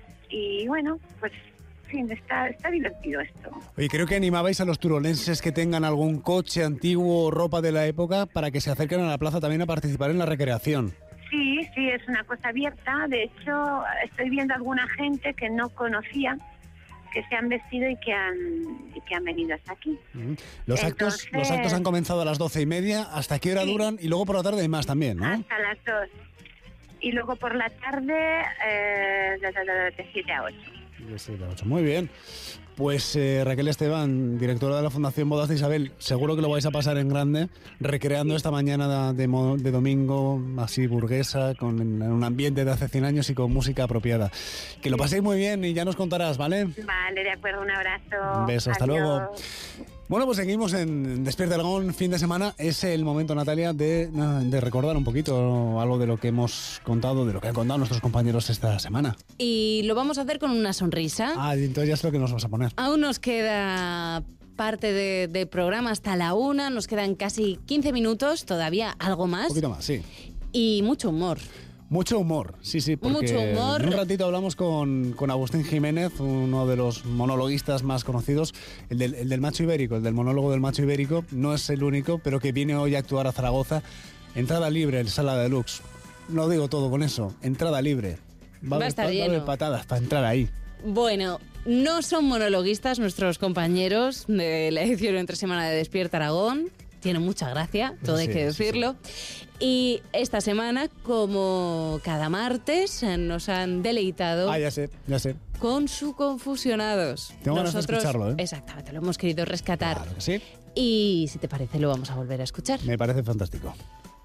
y bueno, pues en fin, está divertido esto. Oye, creo que animabais a los turolenses que tengan algún coche antiguo o ropa de la época para que se acerquen a la plaza también a participar en la recreación. Sí, es una cosa abierta. De hecho, estoy viendo alguna gente que no conocía, que se han vestido y que han venido hasta aquí. Los actos han comenzado a las 12:30. ¿Hasta qué hora duran? Y luego por la tarde hay más también, ¿no? Hasta las 2. Y luego por la tarde de 7 a 8. 17 a 8. Muy bien. Pues Raquel Esteban, directora de la Fundación Bodas de Isabel, seguro que lo vais a pasar en grande, recreando esta mañana de domingo así burguesa, con un ambiente de hace 100 años y con música apropiada. Que lo paséis muy bien y ya nos contarás, ¿vale? Vale, de acuerdo, un abrazo. Un beso, hasta Adiós. luego. Bueno, pues seguimos en Despierta Aragón, fin de semana. Es el momento, Natalia, de recordar un poquito algo de lo que hemos contado, de lo que han contado nuestros compañeros esta semana. Y lo vamos a hacer con una sonrisa. Ah, y entonces ya es lo que nos vas a poner. Aún nos queda parte de programa hasta la 1, nos quedan casi 15 minutos, todavía algo más. Un poquito más, sí. Y mucho humor. Mucho humor, sí, porque Mucho humor. en un ratito hablamos con Agustín Jiménez, uno de los monologuistas más conocidos, el del macho ibérico, el del monólogo del macho ibérico. No es el único, pero que viene hoy a actuar a Zaragoza. Entrada libre, en Sala Deluxe. No digo todo con eso, entrada libre. Va a estar lleno. Va a haber patadas para entrar ahí. Bueno, no son monologuistas nuestros compañeros de la edición entre semana de Despierta Aragón. Tiene mucha gracia, todo hay que decirlo. Sí. Y esta semana, como cada martes, nos han deleitado. Ah, ya sé. Con su Confusionados. Tengo ganas de escucharlo, ¿eh? Exactamente, lo hemos querido rescatar. Claro que sí. Y si te parece, lo vamos a volver a escuchar. Me parece fantástico.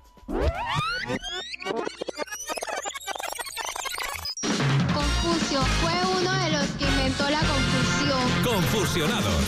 Confucio fue uno de los que inventó la confusión. Confusionados.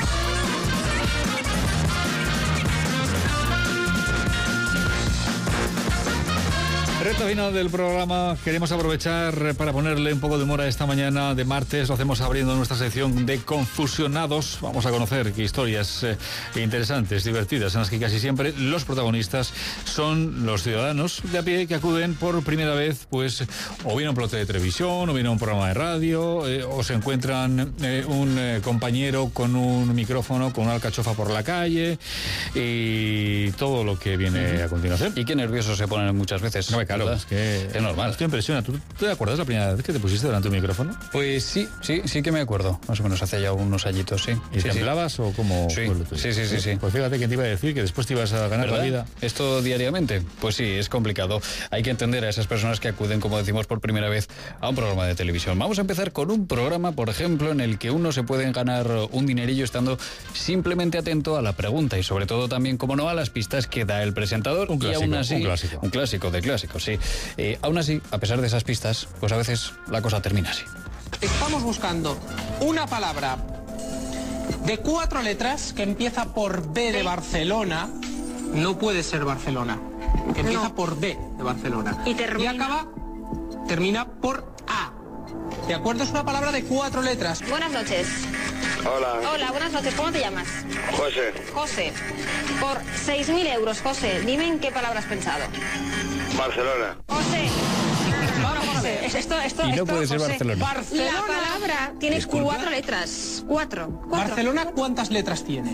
Recta final del programa, queremos aprovechar para ponerle un poco de humor a esta mañana de martes. Lo hacemos abriendo nuestra sección de Confusionados. Vamos a conocer qué historias interesantes, divertidas, en las que casi siempre los protagonistas son los ciudadanos de a pie que acuden por primera vez, pues, o bien a un plot de televisión, o bien a un programa de radio, o se encuentran un compañero con un micrófono, con una alcachofa por la calle, y todo lo que viene a continuación. Y qué nerviosos se ponen muchas veces. No, claro, ¿verdad? es que es normal. Esto impresiona. ¿Tú te acuerdas la primera vez que te pusiste delante de un micrófono? Pues sí que me acuerdo. Más o menos hace ya unos añitos, sí. ¿Y temblabas o cómo? Sí, sí. Pues fíjate que te iba a decir que después te ibas a ganar ¿verdad? la vida. ¿Esto diariamente? Pues sí, es complicado. Hay que entender a esas personas que acuden, como decimos, por primera vez a un programa de televisión. Vamos a empezar con un programa, por ejemplo, en el que uno se puede ganar un dinerillo estando simplemente atento a la pregunta y sobre todo también, como no, a las pistas que da el presentador. Un clásico, y aún así, un clásico de clásicos, sí. Aún así, a pesar de esas pistas, pues a veces la cosa termina así. Estamos buscando una palabra de 4 letras que empieza por B de Barcelona. No puede ser Barcelona. Que empieza por B de Barcelona. Y termina por A. ¿De acuerdo? Es una palabra de 4 letras. Buenas noches. Hola. Hola, buenas noches. ¿Cómo te llamas? José. José. Por 6.000 euros, José, dime en qué palabra has pensado. Barcelona. José. Esto, Y no puede ser José. Barcelona. La palabra tiene Disculpa. 4 letras. 4. ¿Barcelona cuántas letras tiene?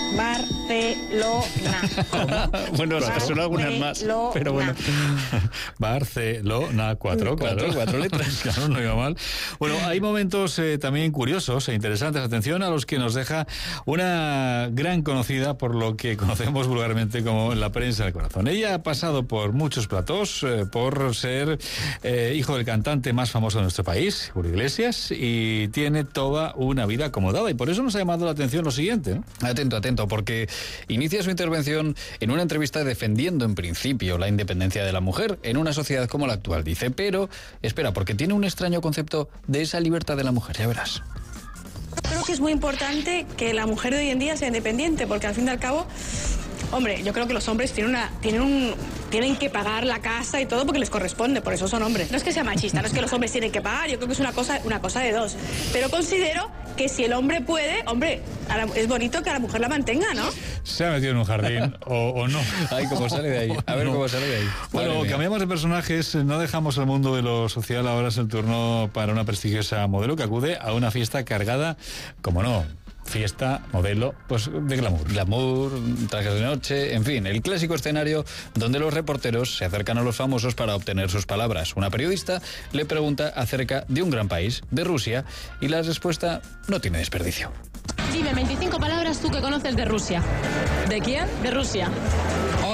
Barcelona. Bueno, son algunas más, pero bueno. Barcelona, 4, claro. 4 letras. Claro, no iba mal. Bueno, hay momentos también curiosos e interesantes. Atención a los que nos deja una gran conocida por lo que conocemos vulgarmente como la prensa del corazón. Ella ha pasado por muchos platós, por ser hijo del cantante más famoso de nuestro país, Julio Iglesias, y tiene toda una vida acomodada. Y por eso nos ha llamado la atención lo siguiente, ¿no? Atento, porque inicia su intervención en una entrevista defendiendo en principio la independencia de la mujer en una sociedad como la actual, dice, pero espera, porque tiene un extraño concepto de esa libertad de la mujer, ya verás. Creo que es muy importante que la mujer de hoy en día sea independiente, porque al fin y al cabo, hombre, yo creo que los hombres tienen que pagar la casa y todo porque les corresponde, por eso son hombres. No es que sea machista, no es que los hombres tienen que pagar, yo creo que es una cosa de dos. Pero considero que si el hombre puede, hombre, es bonito que a la mujer la mantenga, ¿no? Se ha metido en un jardín o no. Ay, cómo sale de ahí. A ver cómo sale de ahí. Bueno, cambiamos de personajes, no dejamos el mundo de lo social, ahora es el turno para una prestigiosa modelo que acude a una fiesta cargada, como no, fiesta, modelo, pues de glamour. Glamour, trajes de noche, en fin, el clásico escenario donde los reporteros se acercan a los famosos para obtener sus palabras. Una periodista le pregunta acerca de un gran país, de Rusia, y la respuesta no tiene desperdicio. Dime 25 palabras tú que conoces de Rusia. ¿De quién? De Rusia.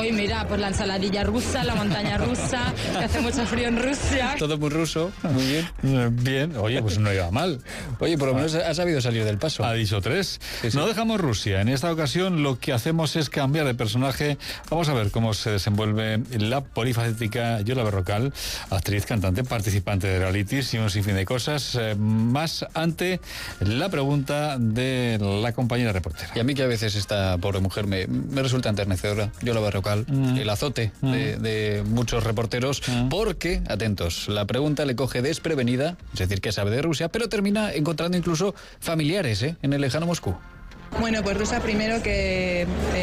hoy, mira, pues la ensaladilla rusa, la montaña rusa, que hace mucho frío en Rusia. Todo muy ruso, muy bien. Bien, oye, pues no iba mal. Oye, por lo menos ha sabido salir del paso. Ha dicho 3. Sí, sí. No dejamos Rusia. En esta ocasión lo que hacemos es cambiar de personaje. Vamos a ver cómo se desenvuelve la polifacética Yola Berrocal, actriz, cantante, participante de realities y un sinfín de cosas. Más ante la pregunta de la compañera reportera. Y a mí que a veces esta pobre mujer me resulta enternecedora, Yola Berrocal, el azote de muchos reporteros, porque, atentos, la pregunta le coge desprevenida, es decir, que sabe de Rusia, pero termina encontrando incluso familiares en el lejano Moscú. Bueno, pues Rusia primero que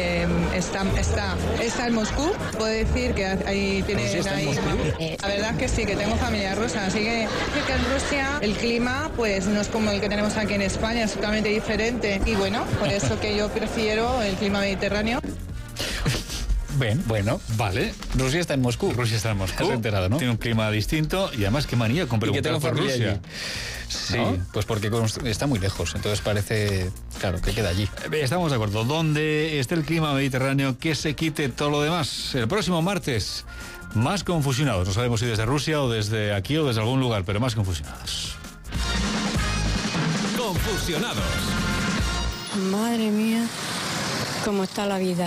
está en Moscú. Puedo decir que ahí tiene la verdad es que sí, que tengo familia rusa, así que en Rusia el clima pues no es como el que tenemos aquí en España, es totalmente diferente. Y bueno, por eso que yo prefiero el clima mediterráneo. Bueno, vale. Rusia está en Moscú. Rusia está en Moscú. Has enterado, ¿no? Tiene un clima distinto y además qué manía con preguntar por Rusia. Allí. Sí, ¿no? pues porque está muy lejos, entonces parece, claro, que queda allí. Estamos de acuerdo. Donde esté el clima mediterráneo, que se quite todo lo demás. El próximo martes, más confusionados. No sabemos si desde Rusia o desde aquí o desde algún lugar, pero más confusionados. Confusionados. Madre mía, cómo está la vida.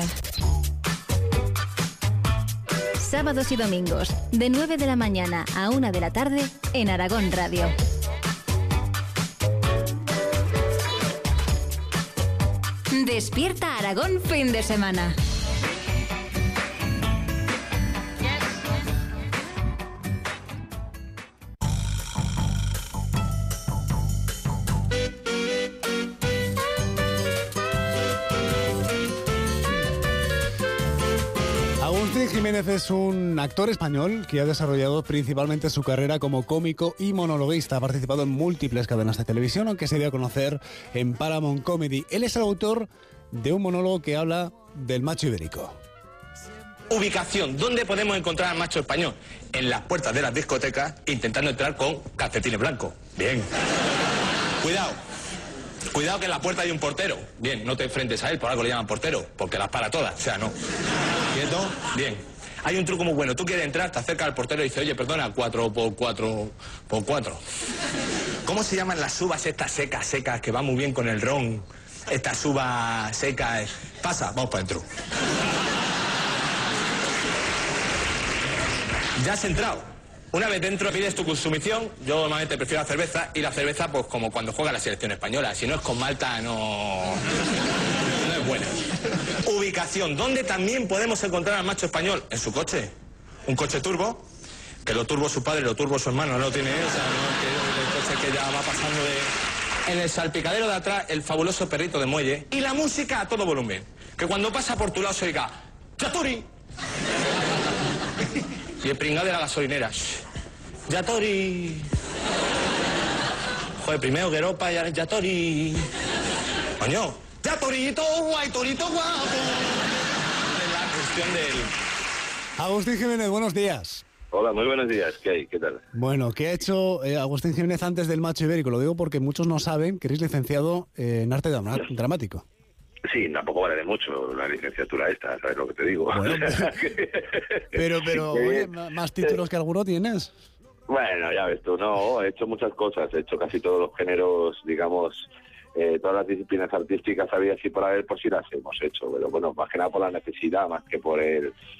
Sábados y domingos, de 9 de la mañana a 1 de la tarde, en Aragón Radio. Despierta Aragón fin de semana. Agustín Jiménez es un actor español que ha desarrollado principalmente su carrera como cómico y monologuista. Ha participado en múltiples cadenas de televisión, aunque se dio a conocer en Paramount Comedy. Él es el autor de un monólogo que habla del macho ibérico. Ubicación. ¿Dónde podemos encontrar al macho español? En las puertas de las discotecas, intentando entrar con calcetines blancos. Bien. Cuidado. Cuidado que en la puerta hay un portero. Bien, no te enfrentes a él, por algo le llaman portero, porque las para todas, o sea, no. ¿Quieto? Bien. Hay un truco muy bueno. Tú quieres entrar, te acercas al portero y dices, oye, perdona, 4x4. ¿Cómo se llaman las uvas estas secas que van muy bien con el ron? Estas uvas secas. Pasa, vamos para adentro. Ya has entrado. Una vez dentro pides tu consumición. Yo normalmente prefiero la cerveza, y la cerveza pues como cuando juega la selección española. Si no es con Malta, no es buena. Ubicación. ¿Dónde también podemos encontrar al macho español? En su coche. Un coche turbo, que lo turbo su padre, lo turbo su hermano, no lo tiene él, o sea, no, que el coche que ya va pasando de... En el salpicadero de atrás, el fabuloso perrito de muelle. Y la música a todo volumen. Que cuando pasa por tu lado se oiga ¡Yatori! Y el pringado de la gasolinera. ¡Yatori! Joder, primero Gueropa y ahora ¡Yatori! ¡Coño! ¡Yatorito! ¡Guay, torito guapo! Es la cuestión del... Agustín Jiménez, buenos días. Hola, muy buenos días. ¿Qué hay? ¿Qué tal? Bueno, ¿qué ha hecho Agustín Jiménez antes del macho ibérico? Lo digo porque muchos no saben que eres licenciado en arte dramático. Sí, tampoco vale de mucho la licenciatura esta, ¿sabes lo que te digo? Bueno, pero oye, más títulos que alguno tienes. Bueno, ya ves tú, no, he hecho muchas cosas, he hecho casi todos los géneros, digamos, todas las disciplinas artísticas habidas y por haber, pues sí las hemos hecho, pero bueno, más que nada por la necesidad, más que por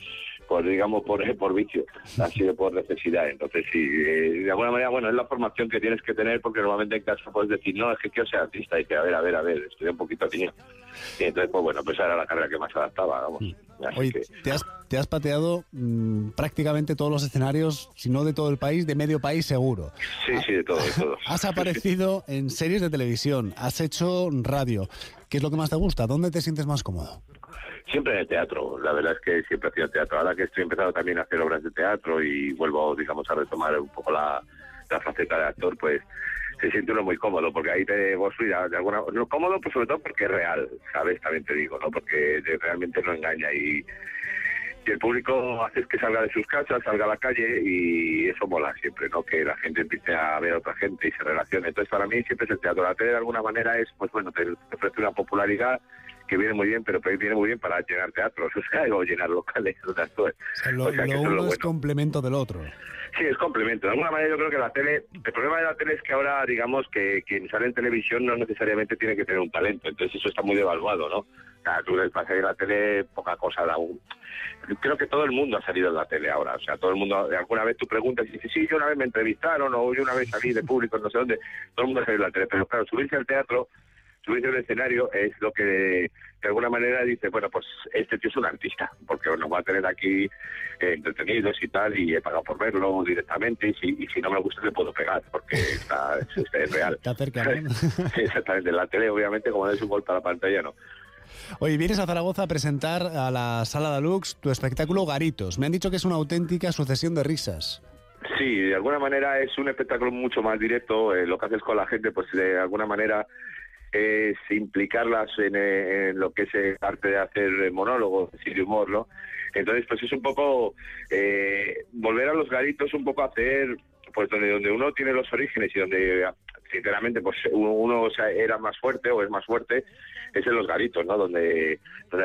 vicio, ha sido por necesidad. Entonces sí, de alguna manera, bueno, es la formación que tienes que tener, porque normalmente en casa puedes decir, no, es que quiero ser artista, y que a ver, estudié un poquito niño. Y entonces, pues bueno, pues esa era la carrera que más adaptaba, vamos. Oye, que... te has pateado prácticamente todos los escenarios, si no de todo el país, de medio país seguro. Sí, de todo. Has aparecido en series de televisión, has hecho radio. ¿Qué es lo que más te gusta? ¿Dónde te sientes más cómodo? Siempre en el teatro, la verdad es que siempre he sido teatro. Ahora que estoy empezando también a hacer obras de teatro y vuelvo, digamos, a retomar un poco la faceta de actor, pues se siente uno muy cómodo, porque ahí te vos de alguna... No, cómodo, pues sobre todo porque es real, ¿sabes? También te digo, ¿no? Porque realmente no engaña y el público hace que salga de sus casas, salga a la calle, y eso mola siempre, ¿no? Que la gente empiece a ver a otra gente y se relacione. Entonces, para mí siempre es el teatro. La tele, de alguna manera, es, pues bueno, te ofrece una popularidad que viene muy bien, pero viene muy bien para llenar teatros, o sea, o llenar locales. Lo uno es complemento del otro. Sí, es complemento. De alguna manera yo creo que la tele, el problema de la tele es que ahora, digamos, que quien sale en televisión no necesariamente tiene que tener un talento, entonces eso está muy devaluado, ¿no? O sea, tú vas a ir a la tele, poca cosa da un... Creo que todo el mundo ha salido en la tele ahora, o sea, todo el mundo, alguna vez tú preguntas y dices, sí, yo una vez me entrevistaron, o yo una vez salí de público, no sé dónde, todo el mundo ha salido en la tele, pero claro, subirse al teatro, subirse al escenario es lo que de alguna manera dice, bueno, pues este tío es un artista, porque nos va a tener aquí entretenidos y tal, y he pagado por verlo directamente, y si no me gusta le puedo pegar, porque es real. Está cerca, ¿no? Sí, exactamente, en la tele obviamente como des un golpe a la pantalla, no. Oye, vienes a Zaragoza a presentar a la Sala Deluxe tu espectáculo Garitos. Me han dicho que es una auténtica sucesión de risas. Sí, de alguna manera es un espectáculo mucho más directo. Lo que haces con la gente, pues de alguna manera es implicarlas en lo que es el arte de hacer monólogos, decir humor, ¿no? Entonces, pues es un poco volver a los garitos, un poco hacer, pues donde uno tiene los orígenes y donde, sinceramente, pues uno o sea, era más fuerte o es más fuerte, es en los garitos, ¿no? Donde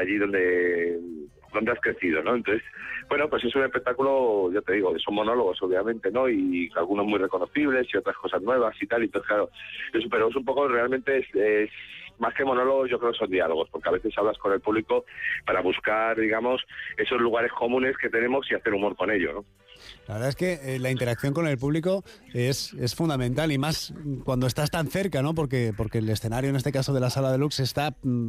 has crecido, ¿no? Entonces, bueno, pues es un espectáculo, ya te digo, son monólogos, obviamente, ¿no? Y algunos muy reconocibles y otras cosas nuevas y tal, y entonces, claro, pero es un poco, realmente es más que monólogos, yo creo que son diálogos, porque a veces hablas con el público para buscar, digamos, esos lugares comunes que tenemos y hacer humor con ello, ¿no? La verdad es que la interacción con el público es fundamental, y más cuando estás tan cerca, ¿no? Porque el escenario, en este caso de la Sala Deluxe, está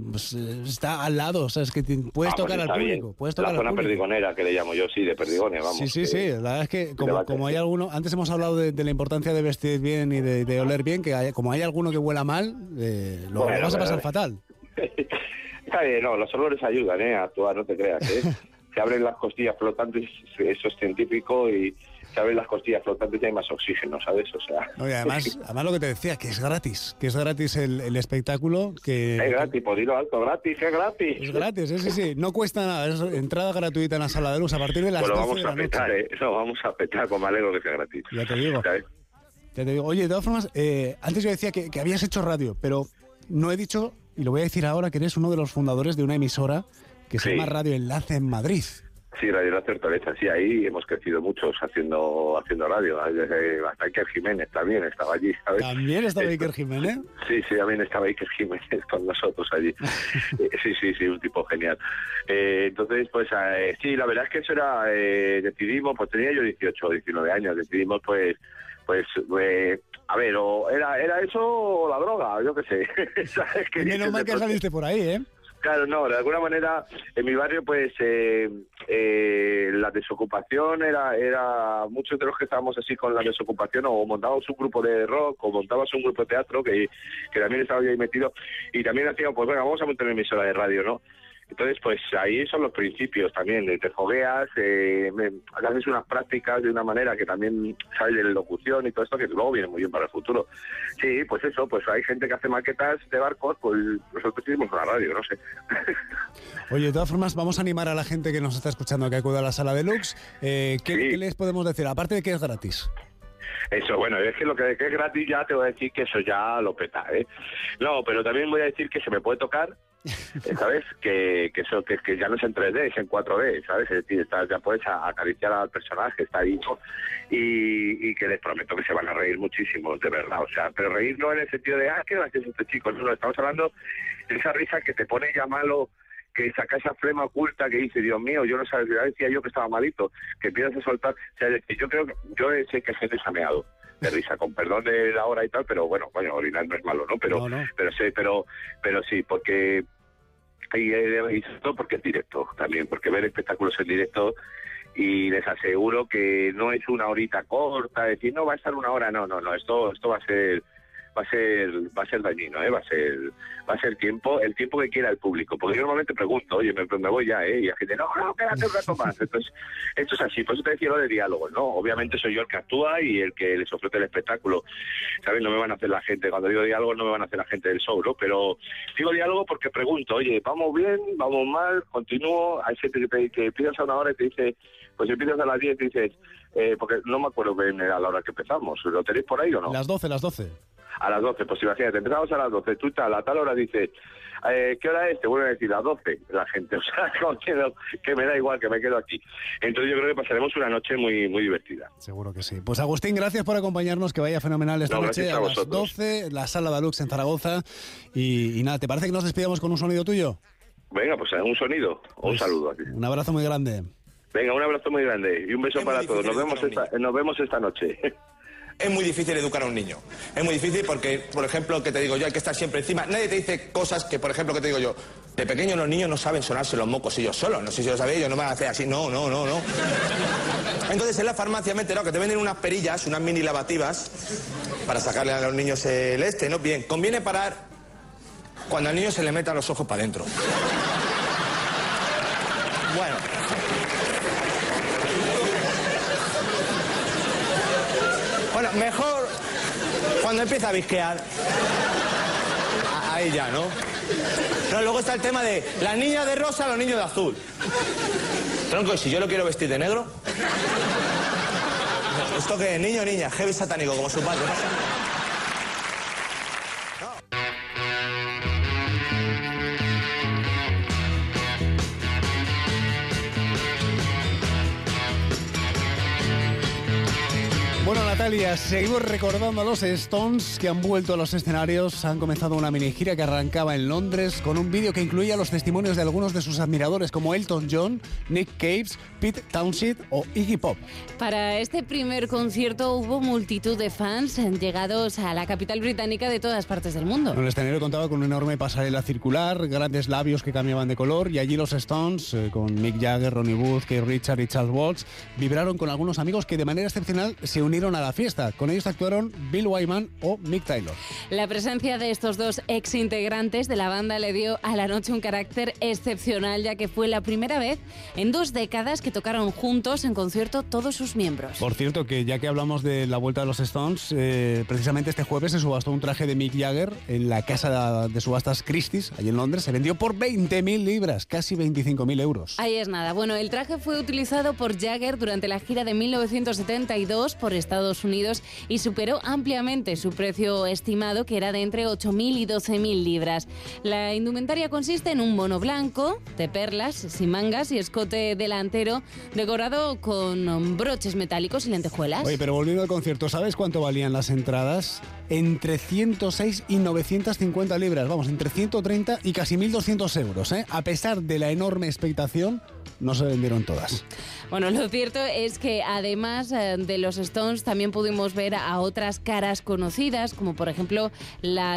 al lado, o sea, es que puedes tocar al público. Puedes tocar la zona perdigonera, que le llamo yo, sí, de Perdigones, vamos. Sí, la verdad es que como hay alguno, antes hemos hablado de la importancia de vestir bien y de oler bien, como hay alguno que huela mal, lo vas a pasar fatal. Está bien, no, los olores ayudan, a actuar, no te creas, Se abren las costillas flotantes, eso es científico, y se abren las costillas flotantes y hay más oxígeno, ¿sabes? O sea... No, y además lo que te decía, que es gratis el espectáculo, que... Es gratis, pues dilo alto, gratis, es gratis. Es gratis, sí, no cuesta nada, es entrada gratuita en la Sala Deluxe a partir de las 12 de la noche. Lo vamos a petar, con malego que sea gratis. Ya te digo. Oye, de todas formas, antes yo decía que habías hecho radio, pero no he dicho, y lo voy a decir ahora, que eres uno de los fundadores de una emisora que se llama Radio Enlace en Madrid. Sí, Radio Enlace Hortaleza, sí, ahí hemos crecido muchos haciendo radio. Hasta Iker Jiménez también estaba allí, ¿sabes? ¿También estaba Iker Jiménez? Sí, también estaba Iker Jiménez con nosotros allí. Sí, un tipo genial. Entonces, pues sí, la verdad es que eso era, decidimos, pues tenía yo 18 o 19 años, decidimos pues a ver, o era eso o la droga, yo qué sé. ¿Sabes? Menos mal que saliste por ahí, ¿eh? Claro, no, de alguna manera en mi barrio pues la desocupación era muchos de los que estábamos así con la desocupación, o montábamos un grupo de rock o montábamos un grupo de teatro que también estaba yo ahí metido, y también hacíamos, pues venga, vamos a montar una emisora de radio, ¿no? Entonces, pues ahí son los principios también, te fogueas, haces unas prácticas de una manera que también sabes de locución y todo esto, que luego viene muy bien para el futuro. Sí, pues eso, pues hay gente que hace maquetas de barcos, pues nosotros hicimos una radio, no sé. Oye, de todas formas, vamos a animar a la gente que nos está escuchando a que acuda a la Sala Deluxe. ¿Qué les podemos decir? Aparte de que es gratis. Eso, bueno, es que lo que es gratis ya te voy a decir que eso ya lo peta, ¿eh? No, pero también voy a decir que se me puede tocar, ¿sabes? Que ya no es en 3D, es en 4D, ¿sabes? Es decir, ya puedes acariciar al personaje, está ahí, ¿no? Y que les prometo que se van a reír muchísimo, de verdad, o sea, pero reír no en el sentido de, qué gracioso este chico, no, estamos hablando de esa risa que te pone ya malo, que saca esa flema oculta que dice, Dios mío, yo no sabía, decía yo que estaba malito, que empiezas a soltar, o sea, yo creo que, yo sé que gente se ha meado de risa, con perdón de la hora y tal, pero bueno, orinar no es malo, ¿no? Pero sí, porque y sobre todo porque es directo también, porque ver espectáculos en directo, y les aseguro que no es una horita corta, decir, no, va a estar una hora, no, esto va a ser dañino, va a ser el tiempo que quiera el público, porque yo normalmente pregunto, oye, me voy ya, y la gente, no, quédate un rato más. Entonces, esto es así, por eso te decía lo de diálogos, ¿no? Obviamente soy yo el que actúa y el que les ofrece el espectáculo, ¿sabes? No me van a hacer la gente, cuando digo diálogo no me van a hacer la gente del show, ¿no? Pero digo diálogo porque pregunto, oye, ¿vamos bien? ¿Vamos mal? ¿Continúo? Hay gente que pidas a una hora y te dice, pues si empiezas a las 10 y dices, porque no me acuerdo bien a la hora que empezamos, ¿lo tenéis por ahí o no? Las 12. A las 12, pues imagínate, empezamos a las 12, tú a tal hora dices, ¿qué hora es? Te vuelven a decir las 12 la gente, o sea, como que me da igual, que me quedo aquí. Entonces yo creo que pasaremos una noche muy, muy divertida. Seguro que sí. Pues Agustín, gracias por acompañarnos, que vaya fenomenal esta noche a las 12, la Sala Dalux en Zaragoza. Y nada, ¿te parece que nos despidamos con un sonido tuyo? Venga, pues un sonido, un saludo aquí. Un abrazo muy grande. Venga, un abrazo muy grande y un beso para todos. Nos vemos esta noche. Es muy difícil educar a un niño. Es muy difícil porque, por ejemplo, que te digo yo, hay que estar siempre encima. Nadie te dice cosas que, por ejemplo, que te digo yo, de pequeños los niños no saben sonarse los mocos ellos solos. No sé si lo sabéis, ellos no van a hacer así. No. Entonces en la farmacia me he enterado que te venden unas perillas, unas mini lavativas, para sacarle a los niños el ¿no? Bien, conviene parar cuando al niño se le metan los ojos para adentro. Bueno. Bueno, mejor cuando empieza a visquear. Ahí ya, ¿no? No, luego está el tema de las niñas de rosa, los niños de azul. Tronco, ¿y si yo lo quiero vestir de negro? ¿Esto qué es? ¿Niño o niña? Heavy satánico, como su padre, ¿no? Bueno, Natalia, seguimos recordando a los Stones, que han vuelto a los escenarios. Han comenzado una mini gira que arrancaba en Londres con un vídeo que incluía los testimonios de algunos de sus admiradores como Elton John, Nick Cave, Pete Townshend o Iggy Pop. Para este primer concierto hubo multitud de fans llegados a la capital británica de todas partes del mundo. El escenario contaba con una enorme pasarela circular, grandes labios que cambiaban de color, y allí los Stones, con Mick Jagger, Ronnie Wood, Keith Richards y Charles Watts, vibraron con algunos amigos que de manera excepcional se unieron a la fiesta. Con ellos actuaron Bill Wyman o Mick Taylor. La presencia de estos dos ex integrantes de la banda le dio a la noche un carácter excepcional, ya que fue la primera vez en 2 décadas que tocaron juntos en concierto todos sus miembros. Por cierto, que ya que hablamos de la vuelta de los Stones, precisamente este jueves se subastó un traje de Mick Jagger en la casa de subastas Christie's, allí en Londres. Se vendió por 20.000 libras, casi 25.000 euros. Ahí es nada. Bueno, el traje fue utilizado por Jagger durante la gira de 1972 por Estados Unidos y superó ampliamente su precio estimado, que era de entre 8.000 y 12.000 libras. La indumentaria consiste en un mono blanco de perlas, sin mangas y escote delantero decorado con broches metálicos y lentejuelas. Oye, pero volviendo al concierto, ¿sabes cuánto valían las entradas? Entre 106 y 950 libras, vamos, entre 130 y casi 1.200 euros, ¿eh? A pesar de la enorme expectación, no se vendieron todas. Bueno, lo cierto es que además de los Stones también pudimos ver a otras caras conocidas, como por ejemplo la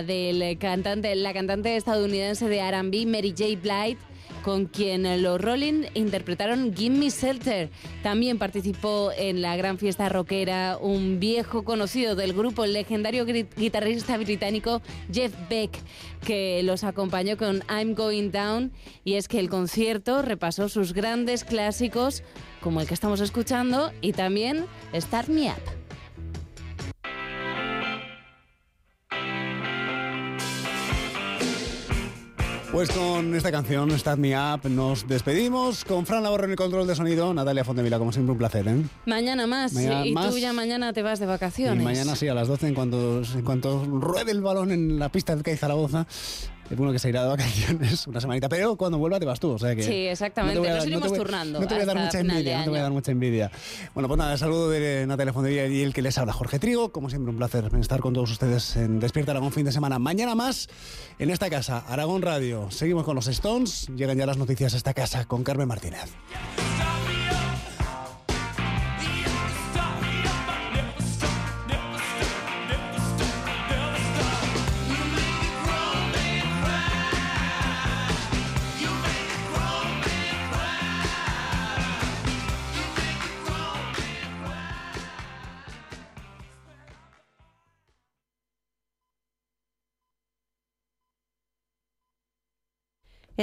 cantante estadounidense de R&B, Mary J. Blige, con quien los Rolling interpretaron Give Me Shelter. También participó en la gran fiesta rockera un viejo conocido del grupo, el legendario guitarrista británico Jeff Beck, que los acompañó con I'm Going Down. Y es que el concierto repasó sus grandes clásicos, como el que estamos escuchando, y también Start Me Up. Pues con esta canción, Start Me Up, nos despedimos. Con Fran Navarro en el control de sonido, Natalia Fontevila, como siempre, un placer, ¿eh? Mañana más. Y tú ya mañana te vas de vacaciones. Y mañana sí, a las 12, en cuanto ruede el balón en la pista del CAI Zaragoza. Es bueno que se irá de vacaciones una semanita, pero cuando vuelva te vas tú, o sea que... Sí, exactamente, nos iremos turnando. No te voy a dar mucha envidia, Bueno, pues nada, el saludo de Natalia Fontevilla y el que les habla, Jorge Trigo. Como siempre, un placer estar con todos ustedes en Despierta Aragón fin de semana. Mañana más en esta casa, Aragón Radio. Seguimos con los Stones, llegan ya las noticias a esta casa con Carmen Martínez.